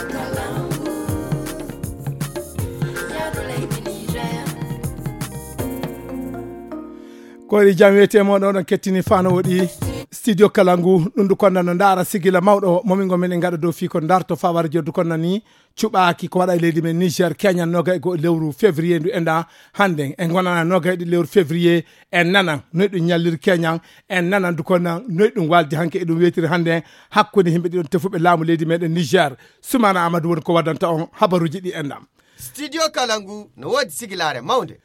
Koyri jam wiyete moɗon oɗon kettini fano woɗi studio Kalangu ɗum du konna no ndara sigila mawɗo momingo men e gaɗa dow fi ko darto fawara joddu konna ni cuɓaki ko waɗa e leydi men Niger Kenya noga e go lewru février ndu enda hande en gonana noga e lewru février en nanan noy ɗum ñallir Kenya en nanan du konna noy ɗum waldi hanke e ɗum wetiri hande hakkude himɓe ɗiɗon tefuɓe laamu leydi meɗen Niger Soumana Amadou woni ko waddanta on habaruji ɗi endam studio Kalangu no wodi sigilare mawde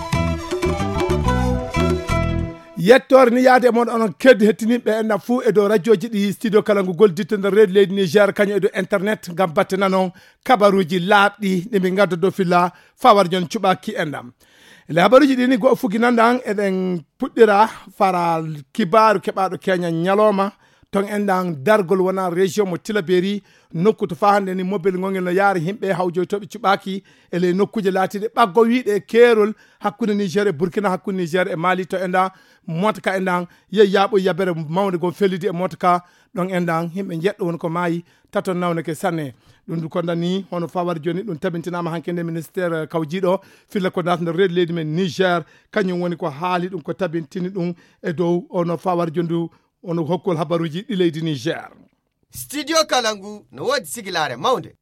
yettore ni yaade mon onon keddi hettiniɓe enna fuu e dow radio ji ɗi studio Kalangu golditto nder reedi leydi Niger kañum e dow internet gam batte nanon kabaruji laaɓɗi ɗi min gadda dow filla fawar jon cuɓaki endam le habaruji ɗi ni go fugi nandan eɗen puɗɗira fara kibaru keɓaɗo Kenya ñaloma ton endan dargol wona région mo Tilaberi nokku to fa hande ni mobile ngongel no yaari himɓe hawjoytoɓe cuɓaki ele nokkuje laatiɗe ɓaggo wiiɗe keerol hakkude Niger e Burkina hakkude Niger e Mali to enda motka endan yaɓo yabere mawde gon fellidi e motka ɗon endan himɓe jeɗɗo woni ko maayi taton nawneke sanne ɗum du kondani hono fawar joni ɗum tabintinama hanke nde ministére kawjiɗo filla ko natno reedi leydi men Niger kañum woni ko haali ɗum ko tabintini ɗum e dow ono fawar jondu ono hokkol habaruji ɗi leydi Niger studio Kalangu no wodi sigilare mawde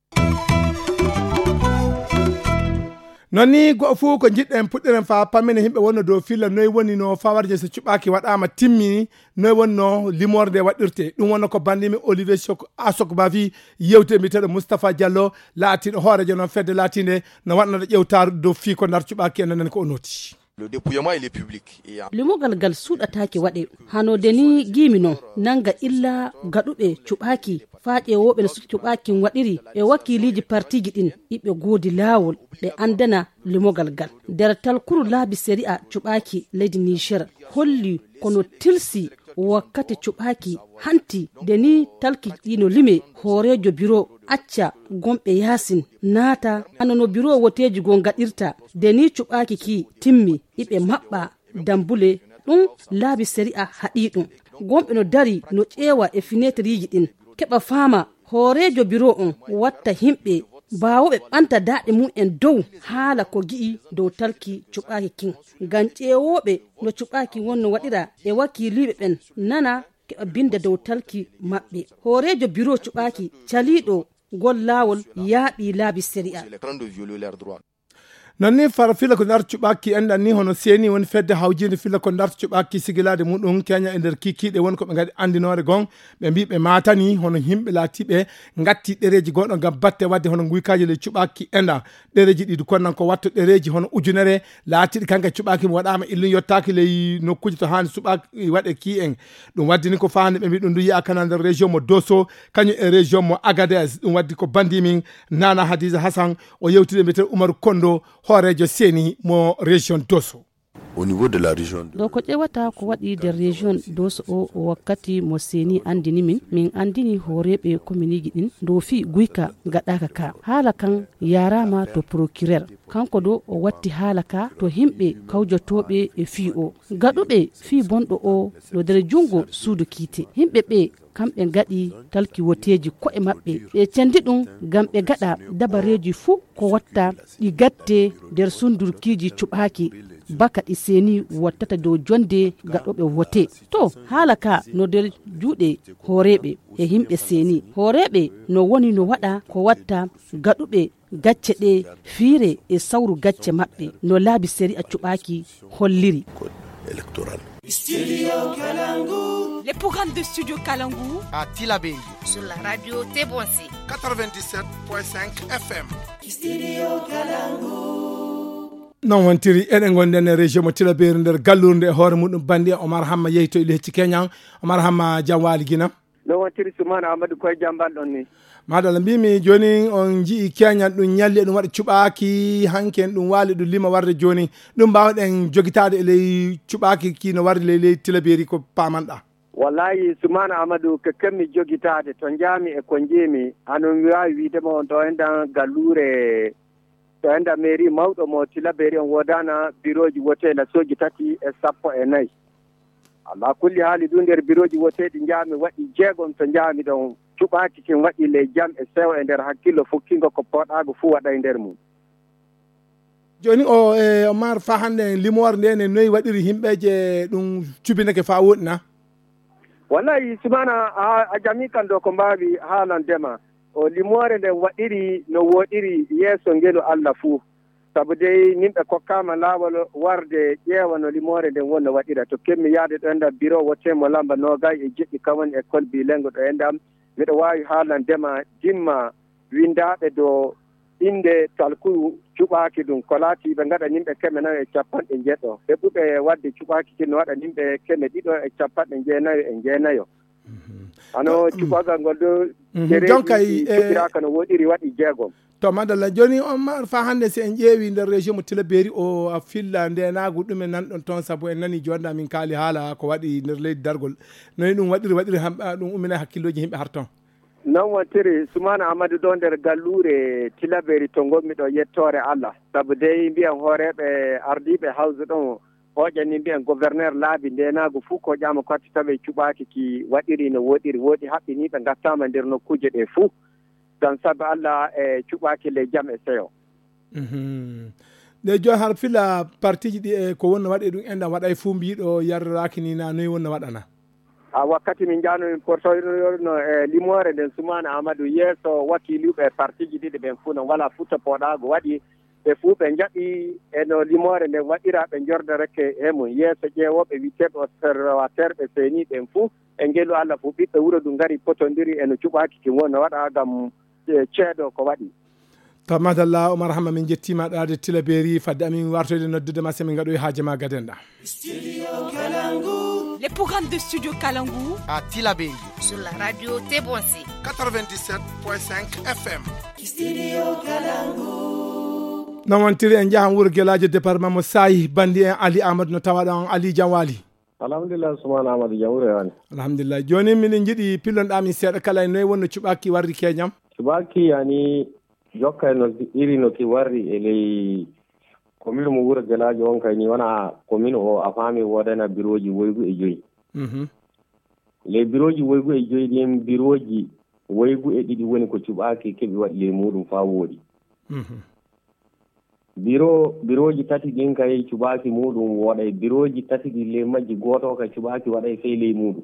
nonni go fu ko jidden puddiren fa pamene himbe wonno do filla noy woni no fawarje so cubaki wadama timmini noy wonno limorde wadirte dum wonno ko bandimi Olivier Asok Bavi yewte mi tedo Moustapha Diallo laati hoorejo non fedde latinde no wadno ƴewtar do fi ko ndar cubaki enen ko onoti le dépouillement il est public limogal gal suɗatake waɗe hanode ni gimino nanga illa gaɗuɓe cuɓaki faaƴe woɓe no cuɓaki waɗiri e wakkiliji partiji ɗin iɓe goodi laawol ɓe andana limogal gal nder talkuru laabi séria cuɓaki leydi Niger holli kono tilsi wakkati cuɓaki hanti deni talki ɗino lime hoorejo biro acca gomɓe yasin naata anono biro woteji go gaɗirta deni cuɓaki ki timmi iɓe maɓɓa dambule ɗum laabi séria haɗi ɗum gomɓe no dari no ƴeewa e finetriji ɗin keɓa faama hoorejo biro on watta himɓe bawoɓe ɓanta daɗe mum en dow haala ko gi'i dow talki cuɓaki kin ngam ƴeewoɓe no cuɓaki wonno waɗira e wakkiliɓe ɓen nana keɓa binde dow talki maɓɓe hoorejo biro cuɓaki caliɗo gol laawol yaaɓi laabi séria nonni fara fila ko ndar cuɓaki enɗan ni hono seeni woni fedde hawjinde fila ko ndar cuɓaki sigilade muɗum Kenya e nder kikiɗe woni koɓe gadi andinore gon ɓe mbi ɓe matani hono himɓe laatiɓe gatti ɗereji goɗɗo gam batte wadde hono guykaji le cuɓaki enɗa ɗereji ɗiɗi konnan ko watto ɗereji hono ujunere laatiɗi kanke cuɓaki mo waɗama illum yettaki ley nokkuji to hani cuɓaki waɗe ki en ɗum waddi ni ko fande ɓe mbi ɗum du yiya kana nder région mo Dosso kañum e région mo Agadez ɗum waddi ko bandimin Nana Hadiza Hassan o yewtide mbiyete Oumar Kondo horejo seni mo région Dosso au niveau de la région do ko ƴewata ko waɗi nder région Dosso o wakkati mo seni andini min andini hooreɓe communiji ɗin do fi guyka gaɗaka ka haala kan yarama to procureur kanko do o watti haala ka to himɓe kawjotoɓe e fi o gaɗuɓe fi bonɗo o do nder jungo suudu kiite himɓe ɓe kamɓe gaɗi talki woteji ko'e maɓɓe ɓe cendi ɗum gam ɓe gaɗa dabareji fuu ko watta ɗi gatte nder sundurkiji cuɓaki baka ɗi seni wattata dow jonde gaɗoɓe wote to haala ka no nder juuɗe hooreɓe e himɓe seni hooreɓe no woni no waɗa ko watta gaɗuɓe gacce ɗe fiire e sawru gacce maɓɓe no laabi séria cuɓaki holliri électoral. Studio Kalangu. Les programmes de Studio Kalangu à Tilaberi sur la radio Tebonsi 97.5 FM. Studio Kalangu. non wontiri eɗen gonden e région mo Tilaberi nder gallurde e hoore muɗum bandi Omar Hamma yeyto ile hecci Kenya Omar Hamma jam waali gina non wontiri Soumana Amadou koye jamban ɗon ni madalla mbimi joni on jii Kenya ɗum ñalli ɗum waɗa cuɓaki hanken ɗum waali ɗum lima warde joni ɗum mbawɗen jogitade e ley cuɓaki kino warde ley Tilaberi ko pamanɗa wallahi Soumana Amadou ko kammi jogitade to jaami e ko jeemi hano mi wawi widema on to endan gallure to enda mairie mawɗo mo Tilaberi on wodana biroji wotela soji 3 e 14 ala kulli haali ɗum nder biroji woteɗi jaami waɗi jeegom to jaami ɗon cuɓaki kin waɗi le jam e sewo e nder hakkillo fukkingo ko poɗago fuu waɗa e nder mum. joni o Omar fa hande limore ndene noyi waɗiri himɓeje ɗum cubinake fa woɗina? wallahi sumana a jami kan ɗo ko mbawi haalandema o limore nde waɗiri no woɗiri yeeso ngelu Allah fuu sabu dey nimɓe kokkama laawol warde ƴeewa no limore nden wonno waɗira to kemmi yaade ɗo endam bureau wottemo lamba nogay e jeɗɗi kawon école bilingue ɗo endam mbiɗa wawi haalandema dimma windaɓe dow inde talku cuɓaki ɗum ko laati ɓe gaɗa nimɓe 950 ɓe ɓuɓe wadde cuɓaki kin no waɗa nimɓe 250 ano cuɓagal ngol ɗo dereji cuɓiraka no woɗiri waɗi 6. to madalla joni Omar fa hande si en ƴeewi nder région mo Tillabéri o a filla ndenagu ɗum e nanɗon toon saabu en nani jonda min kaali haala ko waɗi nder leydi dargol noyi ɗum waɗiri ɗum umina hakkilloji yimɓe har toon. non wontiri Soumana Amadou ɗo nder gallure Tillabéri to gonmi ɗo yettore Allah saabu dey mbiyan hooreɓe ardiɓe hawse ɗon hoƴani mbiyan gouverneur laabi ndenagu fuu ko ƴama kotti tawi cuɓaki ki waɗiri no woɗiri woɗi haɓɓiniɓe gattama nder nokkuje ɗe fuu gam sabu Allah e cuɓaki le jam e seyo. nde joni har fila partiji ɗi e ko wonno waɗe ɗum enɗam waɗa e fuu mbiɗo yarraki ni na noyi wonno waɗana? a wakkati min janomin portoyno e limore nden Soumana Amadou yeeso wakiluɓe partiji ɗiɗi ɓen fuu no wala futa poɗago waɗi ɓe fuu ɓe jaɓi eno limore nden waɗira ɓe jordareke hemum yeeso ƴeewoɓe witeɓe observateur ɓe seeni ɓen fuu e ngelu Allah fuu ɓiɓɓe wuuro ɗum gari potodiri eno cuɓaki kin wonno waɗa gam ceeɗo ko waɗi. to madalla Oumar Hamma min jettima ɗade Tillabéri fadde amin wartoyde noddude ma semi gaɗoy haaje ma gadenɗa. Les programmes de Studio Kalangu à Tillabéri sur la radio Tebonsi 97.5 FM. Studio Kalangu. non wontiri en jahan wuuro Gueladio département mo Sayi bandi en Ali Amadou no tawa ɗon Ali jam wali. alhamdulillah Soumana Amadou jawre yani. alhamdulillah joni minen jiiɗi pillonɗamin seeɗa kala e noyi wonno cuɓaki warri keñam? cuɓaki yani jokka no iri no ki warri e ley commune mo wuuro Gueladio on kayni wona commune o a faami wodana biroji woygu e joyi. les biroji woygu e joyi ɗin biroji woygu e ɗiɗi woni ko cuɓaki keɓi waɗi ley muɗum fa woɗi. biroji tati ɗin kay cuɓaki muɗum woɗay biroji tati ɗi ley majji goto ka cuɓaki waɗay fey ley muɗum.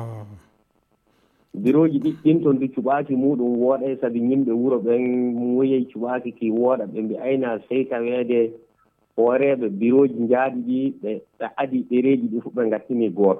biroji ɗin ton du cuɓaki muɗum woɗay saabi yimɓe wuuro ɓen moyey cuɓaki ki wooɗa ɓe mbi ayna sey tawede hooreɓe biroji jaaɗi ɗi ɓe adi ɗereji ɗi fu ɓe gattini gooto.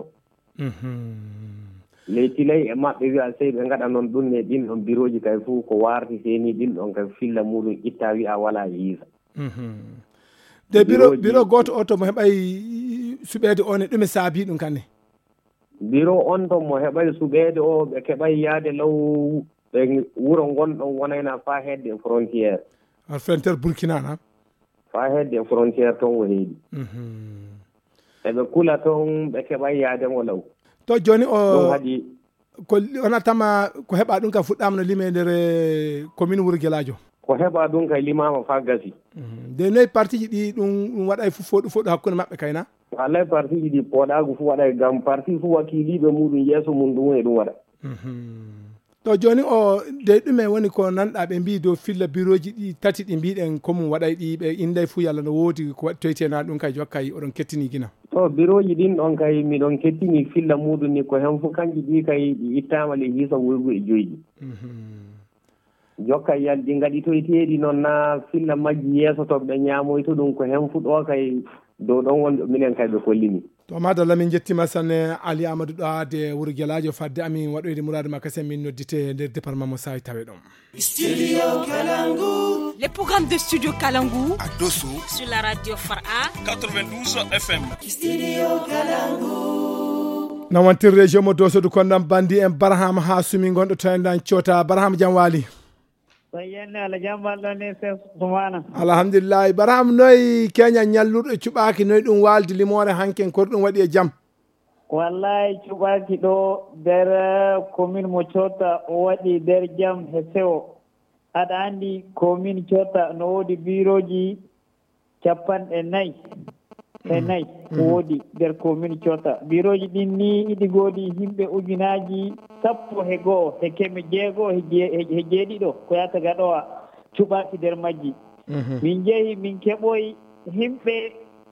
ley tilay e maɓɓe wiya sey ɓe gaɗa noon ɗum ne ɗin ɗon biroji kay fuu ko warti seni ɗin ɗon kay filla muɗum itta wiya wala e yiisa. de biro goto o to mo heɓay suɓede o ne ɗume saabi ɗum kanne? biro on ton mo heɓay suɓede o ɓe keɓay yaade law ɓe wuuro gonɗon wonayna fa hedde frontiére. frontiére Burkina na? fa hedde frontiére toon woniɗi. eɓe kula toon ɓe keɓay yaademo law. to joni o ɗum haɗi ko wona tama ko heɓa ɗum ka fuɗɗama no lime nder commune wuuro Gueladio? ko heɓa ɗum kay limama fa gasi. de noyi partiji ɗi ɗum waɗay foɗo hakkude maɓɓe kayna? alay partiji ɗi poɗagu fu waɗay gam parti fu wakkiliɓe muɗum yeeso mum ɗum woni ɗum waɗa. to joni o de ɗume woni ko nanɗa ɓe mbi dow filla biroji ɗi tati ɗi mbiɗen komum waɗay ɗi ɓe inday fu yalla no woodi ko waɗi toytena ɗum kay jokkay oɗon kettini guina? to biroji ɗin ɗon kay miɗon kettini filla muɗum ni ko hen fu kanji ɗi kay ɗi ittama le hiisa woygu e joyji. jokka yal ɗi gaɗi toyteɗi noon na filla majji yeeso to ɓe ñamoyto ɗum ko hen fu ɗo kay dow ɗon wonɗo minen kay ɓe kollini. to madalla min jettima sanne Ali Amadou ɗo de wuuro Gueladio fadde amin waɗoyde mourade makka sen min noddite nder département mo Sayi tawe ɗon. Studio Kalangu. Les programmes de Studio Kalangu À Dosso, Sur la radio Fara 92 FM. Studio Kalangu. no wontir région mo Dosodu kondam bandi en Barham ha sumi gonɗo to en dan cota Barham jam wali. Sayyane ala jamballo ne se Soumana. alhamdulillah Barham noy Kenya ñalluɗo cuɓaki noy ɗum waldi limore hanken ko ɗum waɗi e jam? wallahi cuɓaki ɗo nder commune mo Cota o waɗi nder jam he sewo. aɗa andi commune Cota no woodi biroji 4 e nayyi woodi nder commune Cota. Biroji ɗin ni iɗi goodi himɓe ujunaji 10 e 6 e jeeɗiɗo ko yata gaɗowa cuɓaki nder majji. Min jeehi min keɓoyi himɓe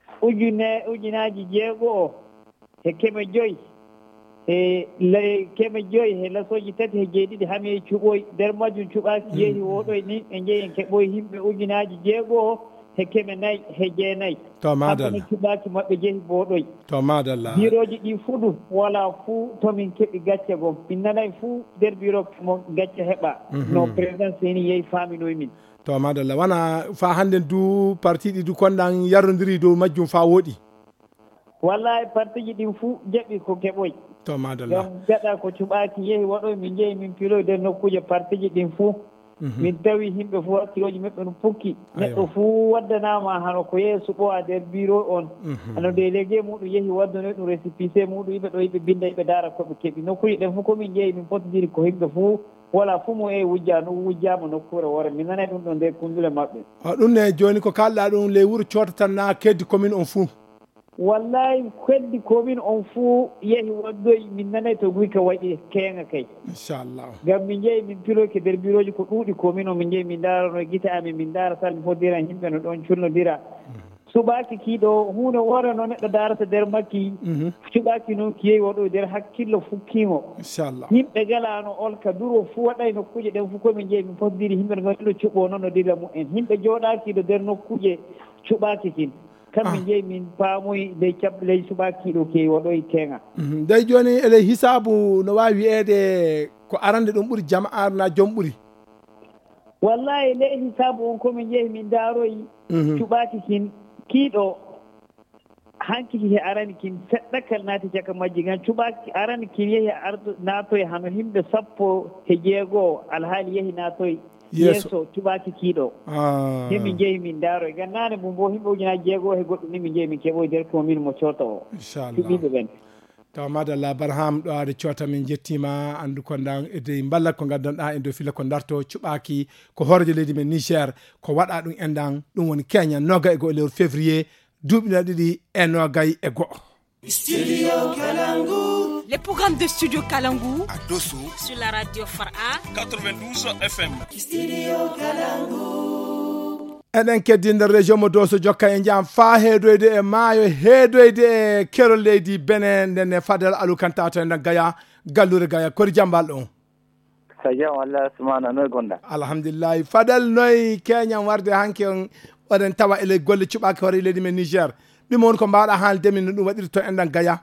ujunaji 6 e 5 e 5 e lasoji 3 e jeeɗiɗi hami cuɓoyi nder majjum cuɓaki yeehi woɗoy ni e jeeyi en keɓoyi himɓe ujunaji 6 e 4 e 9 to madalla cuɓaki maɓɓe jeehi boɗoy to madalla biroji ɗi fuɗu wala fuu tomin keɓi gacce gon min nanay fuu nder biro mo gacce heɓa no président seni yeehi faminoy min to madalla wana fa hande du parti ɗi du konɗan yarrodiri dow majjum fa woɗi wallahi parti ji ɗin fuu jaɓi ko keɓoy to madalla gam gaɗa ko cuɓaki yeehi waɗoy min jeehi min piloy nder nokkuje parti ji ɗin fuu min tawi himɓe fuu hakkiloji maɓɓe no pukki neɗɗo fuu waddanama hano ko yeeso ɓowa nder bureau on hano délégué muɗum yeehi waddanoy ɗum récépissé muɗum yiɓe ɗo yiɓe binda yiɓe dara koɓe keeɓi nokkuje ɗen fuu komin jeeyi min potodiri ko himɓe fuu wala fuu mo wujja no wujjama nokkure woore min nanay ɗum ɗo nder kundule maɓɓe ɗum ne joni ko kalɗa ɗum ley wuuro Cota tan na keddi commune on fuu wallahi keddi commune on fuu yeehi waddoy min nanay to guyka waɗi keenga kay inchallah gam min jeeyi min piloke nder bureauji ko ɗuuɗi commune o min jeeyi min darano guite amin min dara sal mi hoddiran yimɓe no ɗon cunnodira suɓaki kiiɗo hunde woore no neɗɗo darata nder makki suɓaki noon ki yeehi waɗoy nder hakkillo fukkimo inchallah yimɓe galano olka duro fuu waɗay nokkuje ɗen fuu komin jeeyi min fotodiri yimɓe ɗo cuɓo noon no dilla mumen yimɓe jooɗakiɗo nder nokkuje cuɓaki kin kammin jeeyi min paamoy ley caɓley suɓakiɗo keewi waɗoy kenga dey joni ele hisabu no wawi wiyeede ko arande ɗum ɓuuri jama'ar na joom ɓuuri wallahi ley hisabu on komin jeeyi min daaroy cuɓaki kin kiiɗo hanki he arani kin seɗɗakal naati caka majji ngam cuɓaki arani kin yeehi naatoy hano himɓe 16 alhaali yeehi naatoy yeeso cuɓaki kiiɗo hemin jeeyi min daaroy gannane mum bo himɓe ujunaji 6 he goɗɗum ni min jeeyi min keɓoy nder commune mo Cota o cuɓiɓe ɓen taw madalla Barham ɗo aade Cota min jettima andu kondan ede balla ko gaddanɗa e dow fila ko darto cuɓaki ko horejo leydi men Niger ko waɗa ɗum endan ɗum woni Kenya 21 lewru février duuɓina ɗiɗi e 21 Studio Kalangu. Les programmes de Studio Kalangu à Dosso Sur la radio Far'a 92 FM. Studio Kalangu. eɗen keddi nder région mo Dosso jokka e jaam fa heedoyde e maayo heedoyde e kerol leydi Benin ndenne Fadel Alou Kantato e Gaya gallure Gaya kori jambal ɗon so jam Allah sumana noy gonɗa alhamdulillahi Fadel noy keñam warde hanke oɗen tawa ele golle cuɓaki hoore leydi men Niger ɗum woni ko mbawɗa haalde min no ɗum waɗiri to enɗan Gaya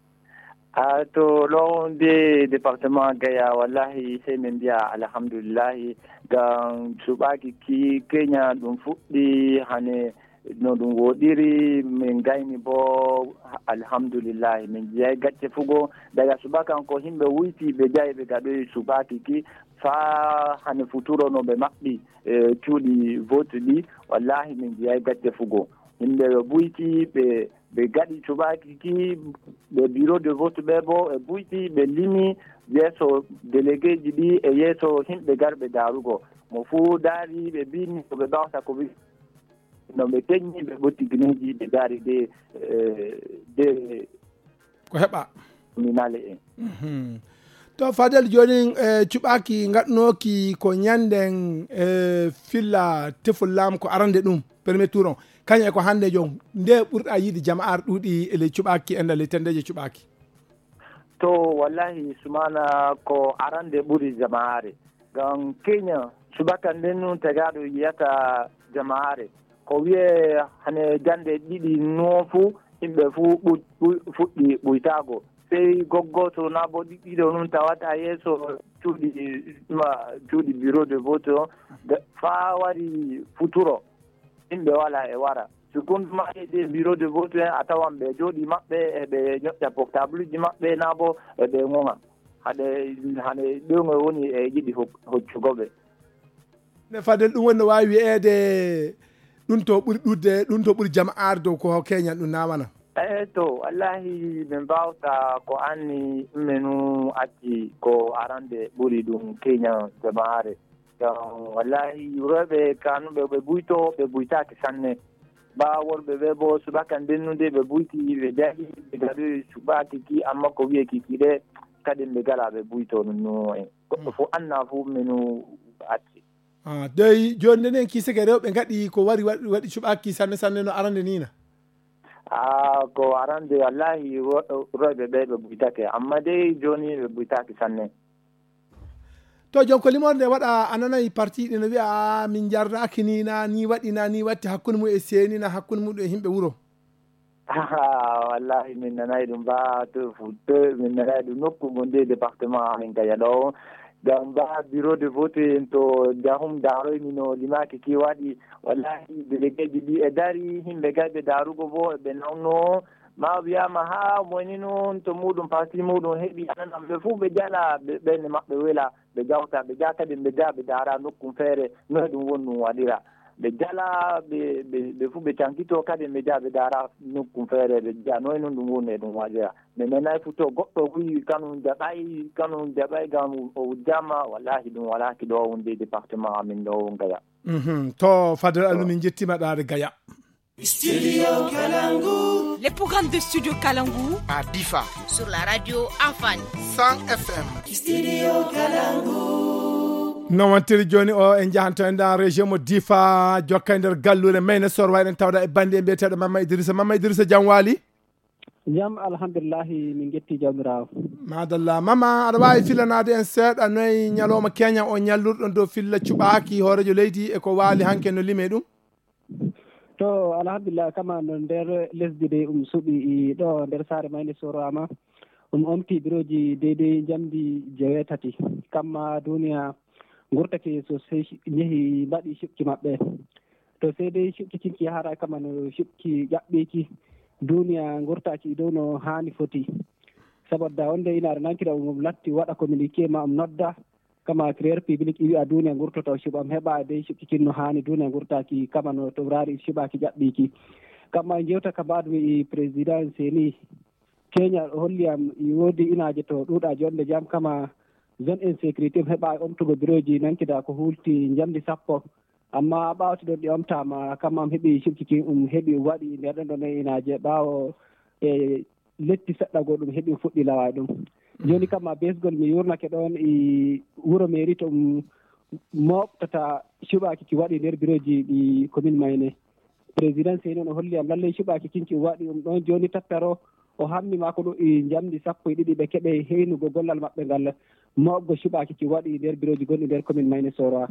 to ɗo nde département Gaya wallahi sey min mbiya alhamdulillahi ngam cuɓaki Kenya ɗum fuɗɗi hane no ɗum woɗiri min gayni bo alhamdulillahi min jeeyi gacce fugo daga subakan ko himɓe wuyti ɓe jayi ɓe gaɗoyi suɓaki ki fa hane futuro no ɓe maɓɓi cuuɗi vote ɗi wallahi min jeeyi gacce fugo himɓe ɓe buyti ɓe gaɗi cuɓaki ki ɓe bureau de vote ɓe bo ɓe buyti ɓe limi yeeso délégué ji ɗi e yeeso himɓe garɓe darugo mo fuu daari ɓe mbini ko ɓe ɓawta ko no ɓe teñi ɓe ɓotti guineji ɓe daari de ko heɓa minale en to Fadel joni cuɓaki gaɗnoki ko ñanden filla tefullam ko arande ɗum premier tour on kañum e ko hande jom nde ɓurɗa yiide jama'ar ɗuuɗi ele cuɓaki endal e tendeje cuɓaki to wallahi sumana ko arande ɓuuri jama'are ngam Kenya subaka nden nun tagaɗo yiyata jama'are ko wiye hane jande ɗiɗi noofu yimɓe fuu fuɗɗi ɓuytago sey goggoto na bo ɗiɗo nun tawata yeeso cuuɗi bureau de vote o fa wari futuro yimɓe wala e wara sukunduma ɗe bureau de vote en a tawan ɓe jooɗi maɓɓe eɓe ñoƴƴa portable ji maɓɓe na bo eɓe ŋoŋa hane ɗoŋo woni e yiɗi hoccugoɓe ne Fadel ɗum woni no wawi wiyeede ɗum to ɓuuri ɗudde ɗum to ɓuuri jama'ar dow ko keñal ɗum namana to wallahi min mbawta ko anni minu acci ko arande ɓuuri ɗum keña jama'are wallahi rewɓe kanuɓe ɓe buyto ɓe buytaki sanne ba worɓe ɓe bo subaka ndennude ɓe buyti ɓe jahi ɓe gadi subaki ki amma ko wiye kiki ɗe kadi ɓe gala ɓe buyto no en goɗɗo fof anna fof minu acci dey joni ndenen kiseke rewɓe gaɗi ko wari waɗi cuɓaki sanne no arande nina ko arande wallahi royɓe ɓe ɓe buytake amma dey joni ɓe buytaki sanne to jon ko limorde waɗa a nanayi parti ɗi no wiya min jardaki nina ni waɗina ni watti hakkude mum e senina hakkude muɗum e himɓe wuuro wallahi min nanayi ɗum ba to futte min nanayi ɗum nokku gonde département amin kaya ɗo gam ba bureau de vote en to jahum daroymi no limaki ki waɗi wallahi délégué ji ɗi e dari himɓe gayɓe darugo bo ɓe nawno ma wiyama ha moni noon to muɗum parti muɗum heeɓi ananam ɓe fuu ɓe jala ɓenne maɓɓe wela ɓe jawta ɓe ja kadi ɓe ja ɓe dara nokkum feere noe ɗum woni ɗum waɗira ɓe jala ɓe fuu ɓe cankito kadi ɓe ja ɓe dara nokkum feere ɓe ja noye noon ɗum woni e ɗum waɗira mais nanayi fu to goɗɗo wi kanum jaɓay gam o jama wallahi ɗum walaki ɗo wonde département amin ɗo Gaya to fadel anu min jettima ɗaade Gaya. Studio Kalangu. Les programmes de Studio Kalangu à Difa sur la radio Afan 100 FM. Studio Kalangu. non wantiri joni o en jahanto en dans région mo Difa jokka nder gallure mayne sor wayɗen tawda e bande mbiyeteɗo Mama Idrissa jam waali jam alhamdulillahi min getti jawmirawo madallah Mama aɗa wawi filanade en seeɗa noyi ñalowma keña o ñallurɗon dow filla cuɓaki hoorejo leydi e ko waali hanke no lime ɗum to alhamdulillah kama no nder lesdi de suuɓi ɗo nder saare mayde sorama omti biroji deydey jamdi 9 kamma duniya gurtake so yeehi mbaɗi cuɓki maɓɓe to sey dey cuɓki kinki hara kama no cuɓki ƴaɓɓiki duniya gurtaki dow no hani foti saboda wonde inare nankira latti waɗa communiqué ma nodda kama créer public wi'a duniya gurtoto cuɓam heɓa dey cuɓki kin no hani duniya gurtaki kama no to rari cuɓaki ƴaɓɓiki kamma jewta ka mbaɗumi président seni Kenya holliyam woodi inaje to ɗuuɗa jonde jam kama zone insécurité heɓa omtugo bureauji nankida ko hulti jamdi 10 amma ɓawti ɗon ɗi omtama kamam heeɓi cuɓkiki heeɓi waɗi nder ɗon ɗon inaje ɓaawo e letti seɗɗa go ɗum heeɓi fuɗɗi lawa ɗum joni kamma besgol mi yurnake ɗon e wuuro mairie to moɓtata cuɓaki ki waɗi nder bureauji ɗi commune mayne président seni on holliyam lallay cuɓaki kinki waɗi ɗon joni tattaro o hammi ma ko ɗo e jamdi 12 ɓe keɓe heynugo gollal maɓɓe ngal mawɓgo cuɓaki ki waɗi nder bureauji gonɗi nder commune mayne soroa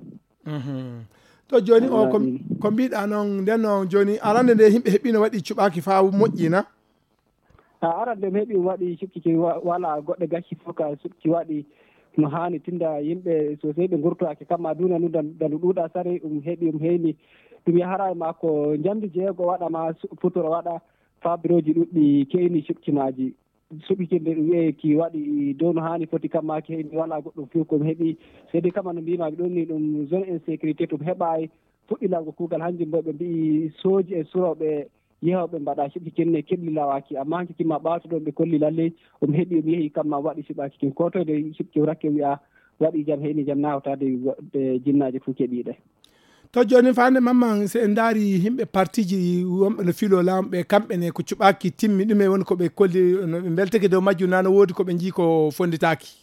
to joni o ko mbiɗa noon nden noon joni arande nde yimɓe heeɓino waɗi cuɓaki fa moƴƴina arande mi heeɓi waɗi cuɓki ki wala goɗɗe gacci fof ka cuɓki waɗi no hani tinda yimɓe sosai ɓe gurtoake kamma duna nu dandu ɗuuɗa sari heeɓi heyni ɗum yahara ma ko jamdi 6 waɗama futuro waɗa fa bureauji ɗuɗɗi keyni cuɓki maji suɓikinde ɗum wiye ki waɗi dow no hani foti kamma keyni wala goɗɗum few komi heeɓi seydi kama no mbimaɓe ɗum ni ɗum zone insécurité tum heɓa fuɗɗilago kuugal hanjum bo ɓe mbi soji e suroɓe yehoɓe mbaɗa cuɓki kinne keɓli lawaki amma hanki kimma ɓawto ɗon ɓe kolli lalle heeɓi yeehi kamma waɗi cuɓaki kin ko toyde cuɓki rakke wiya waɗi jam heyni jam nawtade jinnaji fuu keɓiɗe to joni fande Mamman so en daari himɓe partiji wonɓe no filo lamɓe kamɓene ko cuɓaki timmi ɗume woni koɓe kolli noɓe belteke dow majjum nano woodi koɓe jii ko fonditaki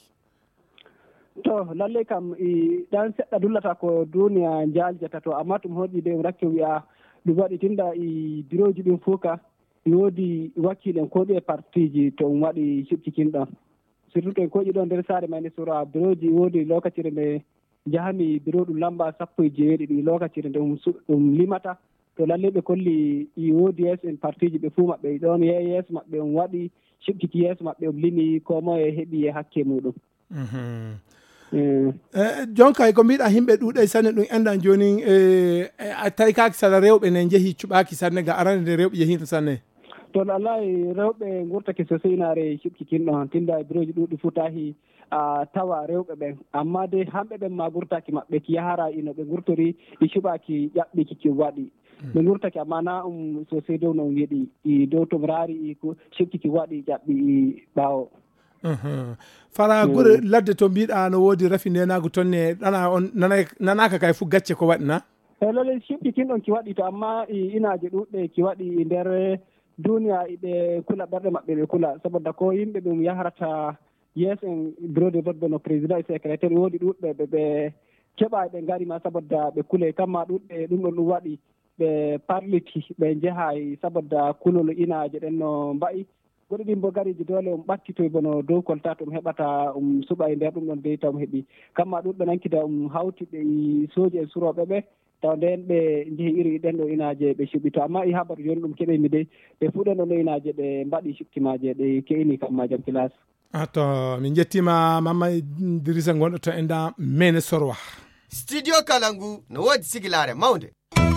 to lalle kam ɗan seɗɗa dullata ko duniya jaljata to amma tum hoɗi de rakke wiya ɗum waɗi tinda bureauji ɗin fof ka woodi wakkilen koɗi e partiji to waɗi cuɓki kin ɗon surtout to en koƴi ɗon nder saare mayne sura bureauji woodi lokacire nde jahami bureau ɗum lamba 17 ɗi lokacire nde ɗum limata to lalle ɓe kolli woodi yeeso en partiji ɓe fuu maɓɓe ɗon yeeso maɓɓe waɗi cuɓkiki yeeso maɓɓe limi ko moye heeɓi e hakke muɗum jonka ko mbiɗa himɓe ɗuuɗe sanne ɗum endan joni tawi kaki saɗa rewɓe ne jeehi cuɓaki sanne ga arande nde rewɓe yehino sanne to wallahi rewɓe gurtake so seinare cuɓki kin ɗon tinda bureauji ɗuɗi fuu tahi tawa rewɓe ɓen amma de hamɓe ɓen ma gurtaki maɓɓe ki yahara ino ɓe gurtori ɗi cuɓaki ƴaɓɓiki ki waɗi ɓe gurtaki amma na sosai dow no yeeɗi dow tom raari ko cuɓki ki waɗi ƴaɓɓi ɓaawo fara gure ladde to mbiɗa no woodi rafi ndenago toon ne ɗana on nanaka kay fu gacce ko waɗi na leadership kin ɗon ki waɗi to amma inaje ɗuɗɗe ki waɗi nder duniya ɓe kula ɓerɗe maɓɓe ɓe kula saboda ko yimɓe ɗum yahrata yeeso bureau de vote bono président et secrétaire woodi ɗuɗɓe ɓe keɓa ɓe garima saboda ɓe kule kamma ɗuɗɓe ɗum ɗon ɗum waɗi ɓe parliti ɓe jehay saboda kulol inaje ɗen no mbayi goɗɗo ɗin bo gariji dole ɓattitoy bono dow kolta to heɓata suɓa e nder ɗum ɗon dey taw heeɓi kamma ɗuɗɓe nankita hawti ɓe soji e suroɓe ɓe taw nden ɓe jeehi iri ɗen ɗo inaje ɓe cuɓi to amma i habaru joni ɗum keɓe mi dey ɓe fuɗen ɗon ɗo inaje ɓe mbaɗi cukkimaje ɗe ke'ini kamma jam classe to min jettima Mama Idrissa gonɗo to enda mene sorwa studio Kalangu no wodi sigilare mawde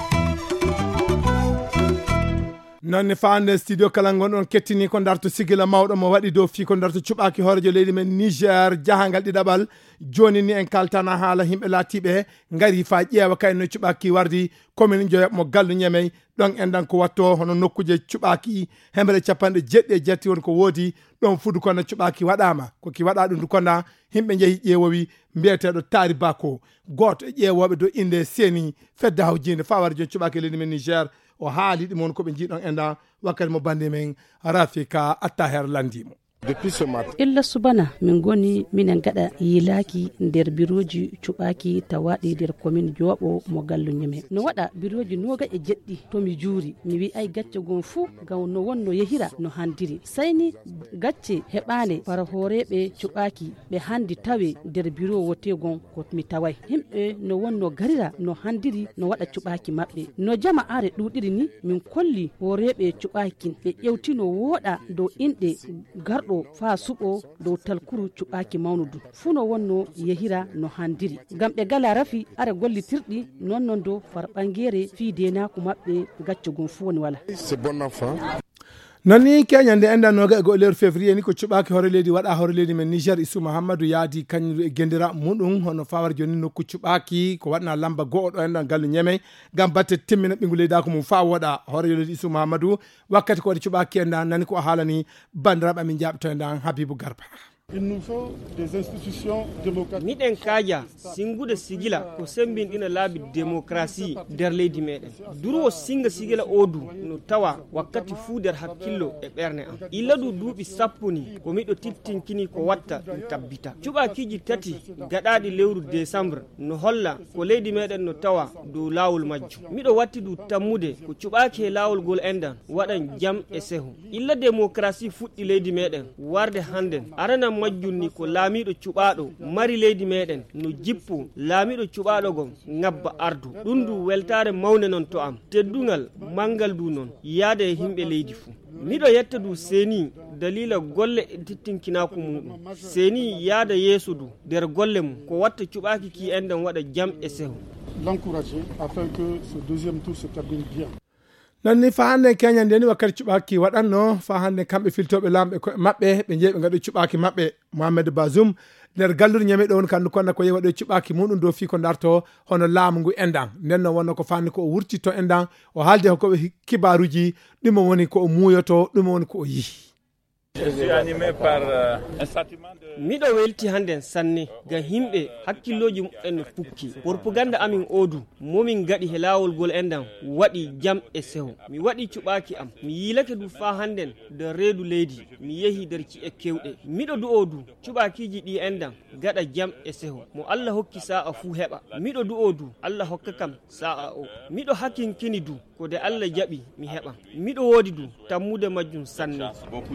nonne fande studio Kalangu on kettini ko darto sigila mawɗo mo waɗi dow fi ko darto cuɓaki horejo leydi men Niger jahangal ɗiɗaɓal joni ni en kaltana haala himɓe laatiɓe ngari fa ƴeewa kayno cuɓaki wardi commune Dioya mo Gallu Ñamey ɗon endan ko watto hono nokkuje cuɓaki hemre 90 won ko woodi ɗon fudu kono cuɓaki waɗama ko ki waɗa ɗum du konda himɓe jeehi ƴeewowi mbiyeteɗo Tari Bako goto e ƴeewoɓe dow inde Seni fedde hawjinde fa wari joni cuɓaki leydi men Niger o haali ɗi mon ko ɓe jiiɗon enda wakkati mo bande men Rafika Attaher landimo illa subana min goni minen gaɗa yilaki nder biroji cuɓaki tawaɗi nder commune Diobo mo Gallu Ñamey no waɗa biroji noga e jeɗɗi tomi juuri mi wi ay gacce gon fuu gaw no wonno yehira no handiri sayni gacce heɓane para horeɓe cuɓaki ɓe handi tawe nder biro wote gon ko mi taway himɓe no wonno garira no handiri no waɗa cuɓaki maɓɓe no jama are ɗuɗiri ni min kolli horeɓe cuɓakin ɓe ƴewtino woɗa dow inɗe garɗo fa suɓo dow talkuru cuɓaki mawnudu fu no wonno yehira no handiri gam ɓe gala rafi ara gollitirɗi non dow farɓangere fi denaku maɓɓe gaccogon fu woni wala nonni keñande enda noga e go'o février ni ko cuɓaki hoore leydi waɗa hoore leydi men Niger Issou Mahamadou yaadi kañum e gendira muɗum hono fawar joni nokku cuɓaki ko waɗna lamba go'o ɗo enɗan Gallu Ñamey gam batte timmina ɓingu leydako mum fa woɗa hoore leydi Issou Mahamadou wakkati ko waɗi cuɓaki enɗan nani ko haalani bandiraɓe amin jaɓto enɗan Habibou Garba Il nous faut des institutions démocratiques. Miɗen kaaja singude sigila ko sembinɗina laabi démocratie nder leydi meɗen durwo singa sigila odu no tawa wakkati fuu nder hakkillo e ɓerne am illa du duuɓi sappo ni ko miɗo tittinkini ko watta ɗum tabbita cuɓakiji tati gaɗaɗi lewru décembre no holla ko leydi meɗen no tawa dow lawol majjum miɗo watti du tammude ko cuɓaki e lawol gol endan waɗan jam e seho illa démocratie fuɗɗi leydi meɗen warde hannden arana majjunni ko laamiɗo cuɓaɗo mari leydi meɗen no jippo laamiɗo cuɓaɗo gon ngabba ardu ɗum du weltare mawne non to am teddugal mangal du non yaade e himɓe leydi fuu miɗo yetta du Seni dalila golle e tittinkinaku muɗum Seni yaada yeeso du nder golle mum ko watta cuɓaki ki enɗen waɗa jam e seho l'encourager afin que ce deuxième tour se termine bien. nonni fa hande keñande ni wakkati cuɓaki waɗanno fa hande kamɓe filtoɓe lamɓe maɓɓe ɓe jeeyi ɓe gaɗo cuɓaki maɓɓe Mohamed Bazoum nder Galluɗo Ñamey ɗo woni kandu konda ko yehi waɗo cuɓaki muɗum dow fi ko darto hono laamu ngu enɗan nden non wonno ko fanni ko o wurti to enɗan o haalde koɓe kibaruji ɗum woni ko o muuyoto ɗum woni ko o yihi miɗo welti hannden sanne gam himɓe hakkilloji muɗen no pukki propaganda amin odu momin gaɗi he lawol gol enɗan waɗi jam e seho mi waɗi cuɓaki am mi yilake du fa hannden nder reedu leydi mi yehi nder ci'e kewɗe miɗo du odu cuɓakiji ɗi enɗan gaɗa jam e seho mo Allah hokki sa'a fuu heɓa miɗo du odu Allah hokka kam sa'a o miɗo hakkinkini du ko de Allah jaɓi mi heɓa miɗo woodi du tammude majjum sanne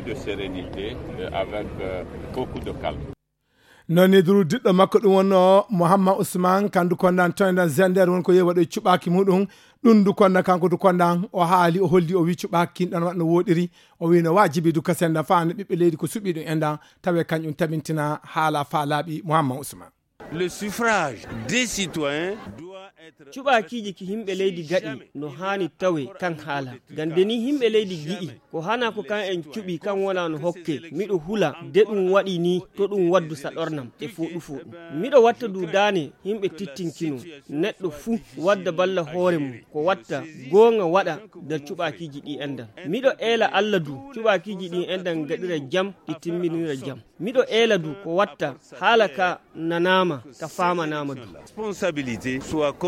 avec beaucoup de calme. noni duru diɗɗo makko ɗum wonno Mouhammad Ousmane kandu kondan toydan Zender won ko yehi waɗo cuɓaki muɗum ɗum du konda kanko du kondan o haali o holdi o wi cuɓaki ɗan waɗno woɗiri o wi no wajibi du kasenda faane ɓiɓɓe leydi ko suɓi ɗum endan tawe kañum tabintina haala fa laaɓi Mouhammad Ousmane. Le suffrage des citoyens cuɓakiji ki himɓe leydi gaɗi no hani tawe kan haala gande ni himɓe leydi gi'i ko hana ko kan en cuɓi kan wona no hokke miɗo hula de ɗum waɗi ni to ɗum waddu saɗornam e foɗu foɗu miɗo watta du dane himɓe tittinkino neɗɗo fuu wadda balla hoore mum ko watta gonga waɗa nder cuɓakiji ɗi endan miɗo eela Allah du cuɓakiji ɗi endan gaɗira jam ɗi timminira jam miɗo eela du ko watta haala ka nanama ka famanama du responsabilité soit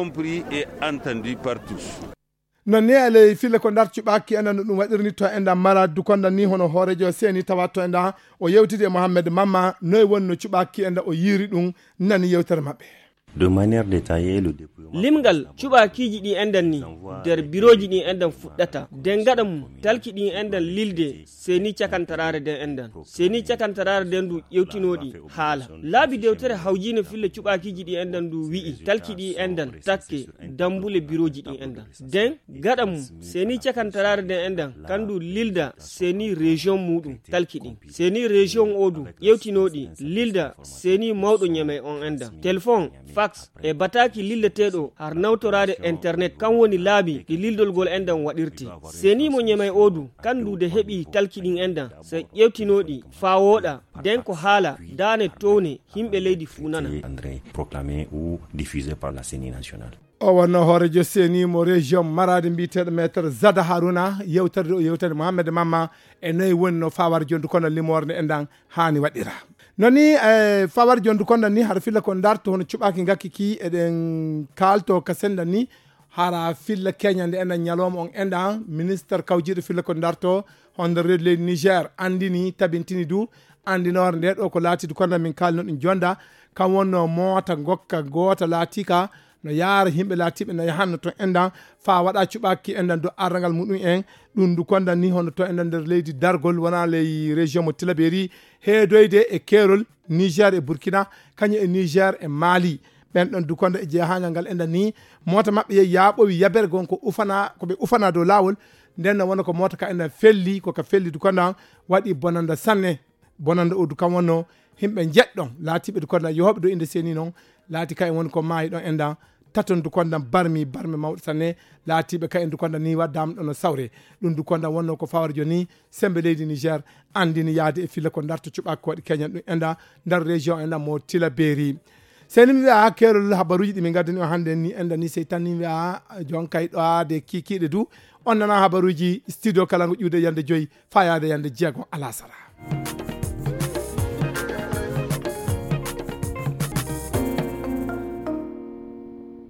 compris et entendu par tous. non ni ele fille ko dar cuɓaki enen no ɗum waɗirni to enda mara dukonda ni hono hoorejo seni tawa to enda o yewtide e Mohamed Mamma noy wonno cuɓaki enda o yiri ɗum nani yewtere maɓɓe de manière détaillée le déploiement limgal cuɓakiji ɗi endan ni nder biroji ɗi endan fuɗɗata den gaɗa mum talki ɗi endan lilde seni cakantarare den endan seni cakantarare den du ƴewtinoɗi haala laabi dewtere hawjine fille cuɓakiji ɗi endan du wi'i talki ɗi endan takke dambule biroji ɗi endan den gaɗa mum seni cakantarare den endan kandu lilda seni région muɗum talki ɗin seni région odu ƴewtinoɗi lilda seni mawɗo ñamay on endan téléphone fax e bataki lilleteɗo har nawtorade internet kan woni laabi ɗi lildolgol endan waɗirte seni mo ñemay odu kandude heɓi talkiɗin endan so ƴewtinoɗi fa woɗa den ko haala dane towne himɓe leydi fu nana proclamé ou diffusé par la CENI nationale. o wonno hoorejo seni mo région marade mbiteɗo maître Zada Harouna yewterde o yewtere Mohamed Mamma e noyi woni no fawar jondu kono limorde endan hani waɗira noni fawar jondu konda ni har filla ko darto hono cuɓaki gakkiki eɗen kalto ka senda ni hara filla keñande enen ñalowma on endan ministre kawjiɗo filla ko darto honde red leydi Niger andini tabintini du andinore nde ɗo ko laatidu konda min kalno ɗum jonda kam wonno mota gokka gota laatika no yaara himɓe laatiɓe no yahanno to endan fa waɗa cuɓaki endan do arragal muɗum en ɗum du konda ni hono to endan nder leydi dargol wona ley région mo Tilaberi heedoyde e keerol Niger e Burkina kañum e Niger e Mali ɓen ɗon du konda e jeehagal ngal endan ni mota maɓɓe ye yaaɓowi yabere gon ko ufana koɓe ufana dow lawol nden no wona ko mota ka endan felli koka felli du konda waɗi bonanda sanne bonanda o du kam wonno himɓe jeɗɗon laatiɓe du konda yohoɓe dow inde seni noon laati ka en woni ko maayi ɗon endan taton du konda barmi mawɗo sanne laatiɓe ka en du konda ni waddama ɗon no sawre ɗum du konda wonno ko fawar joni sembe leydi Niger andini yaade e filla ko darto cuɓaki ko waɗi keñan ɗum enda nder région endan mo Tilaberi seni mi wiya kerol habaruji ɗi min gaddani o hande ni enda ni sey tan ni wiya jonkay ɗo ade kikiɗe du on nana habaruji studio kala ngo ƴiwde yande joyyi fa yaade yande jeegom alasara